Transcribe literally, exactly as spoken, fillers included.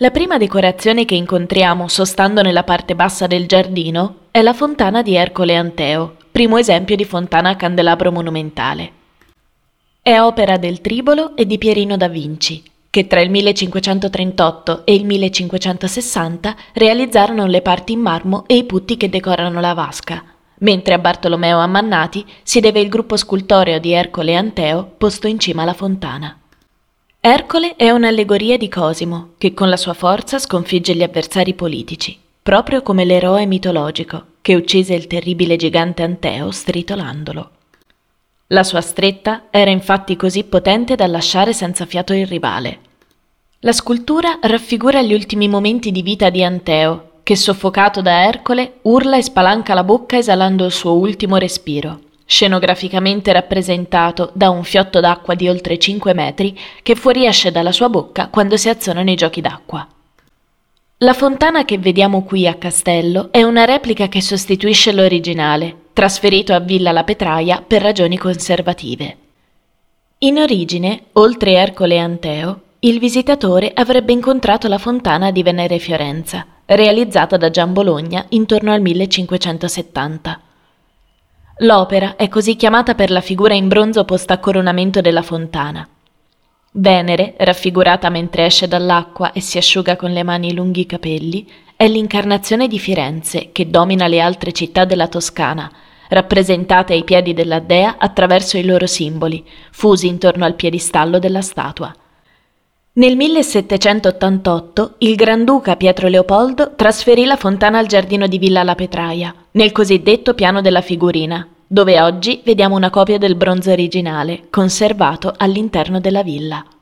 La prima decorazione che incontriamo sostando nella parte bassa del giardino è la fontana di Ercole Anteo, primo esempio di fontana a candelabro monumentale. È opera del Tribolo e di Pierino da Vinci, che tra il millecinquecentotrentotto e il millecinquecentosessanta realizzarono le parti in marmo e i putti che decorano la vasca, mentre a Bartolomeo Ammannati si deve il gruppo scultoreo di Ercole Anteo posto in cima alla fontana. Ercole è un'allegoria di Cosimo, che con la sua forza sconfigge gli avversari politici, proprio come l'eroe mitologico, che uccise il terribile gigante Anteo stritolandolo. La sua stretta era infatti così potente da lasciare senza fiato il rivale. La scultura raffigura gli ultimi momenti di vita di Anteo, che soffocato da Ercole urla e spalanca la bocca esalando il suo ultimo respiro, scenograficamente rappresentato da un fiotto d'acqua di oltre cinque metri che fuoriesce dalla sua bocca quando si azionano i giochi d'acqua. La fontana che vediamo qui a Castello è una replica che sostituisce l'originale, trasferito a Villa La Petraia per ragioni conservative. In origine, oltre Ercole Anteo, il visitatore avrebbe incontrato la fontana di Venere Fiorenza, realizzata da Gian Bologna intorno al millecinquecentosettanta. L'opera è così chiamata per la figura in bronzo posta a coronamento della fontana. Venere, raffigurata mentre esce dall'acqua e si asciuga con le mani i lunghi capelli, è l'incarnazione di Firenze che domina le altre città della Toscana, rappresentate ai piedi della dea attraverso i loro simboli, fusi intorno al piedistallo della statua. Nel millesettecentottantotto il Granduca Pietro Leopoldo trasferì la fontana al giardino di Villa La Petraia, nel cosiddetto piano della figurina, dove oggi vediamo una copia del bronzo originale, conservato all'interno della villa.